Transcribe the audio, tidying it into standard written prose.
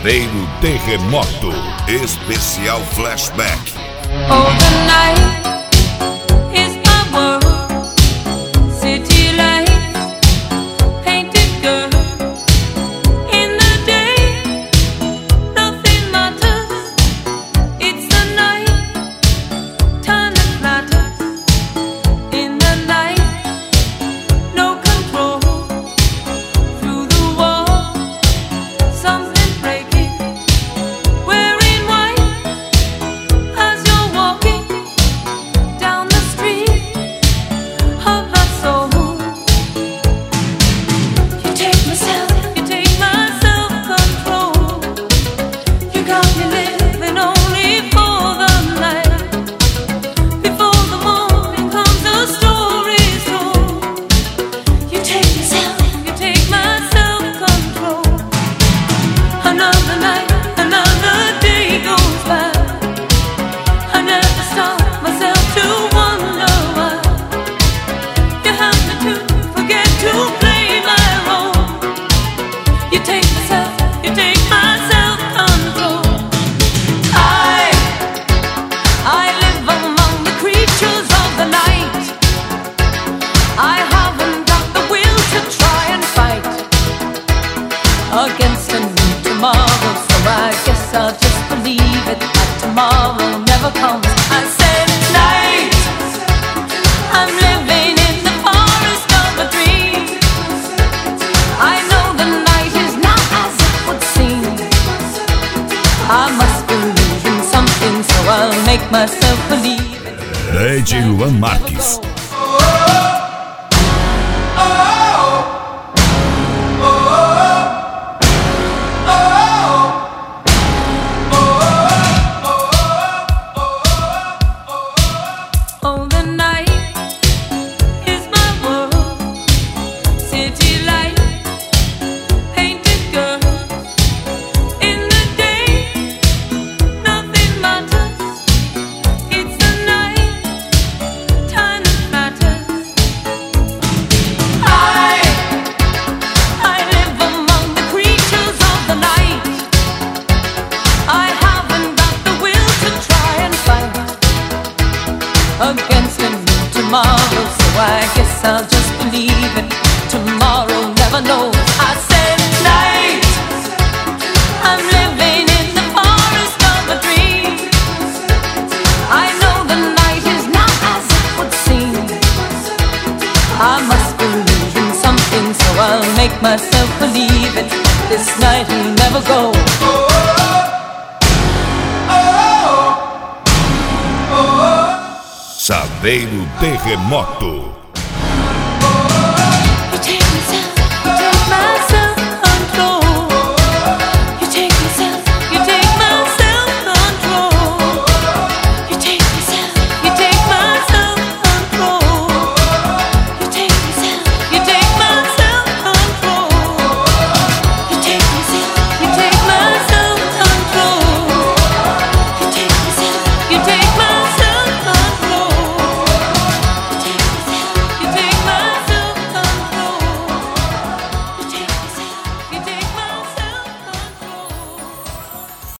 Saveiro Terremoto, especial flashback. Oh, the night is my world, city lights, painted girl. In the day, nothing matters. It's the night, time that flatters. In the night, no control. Through the wall, something breaking. Wearing white as you're walking down the street of my soul. You take my self-control. You got me living only for the night. Before the morning comes, the story's told. You take my self-control. Another night, another day goes by. I never stop myself to wonder why you have me to forget to play my role. You take my self-control. I live among the creatures of the night. I haven't got the will to try and fight against a new tomorrow, so I guess I'll just believe it that tomorrow never comes. I said night, I'm living in the forest of a dream. I know the night is not as it would seem. I must believe in something, so I'll make myself believe it. DJ Luan Marques. Oh, the night is my world, city light, painted girl. In the day, nothing matters. It's the night, time that matters. I live among the creatures of the night. I haven't got the will to try and fight against a new tomorrow, so I guess I'll just believe it. Tomorrow never knows. I said night, I'm living in the forest of a dream. I know the night is not as it would seem. I must believe in something, so I'll make myself believe it. This night will never go. Saveiro Terremoto.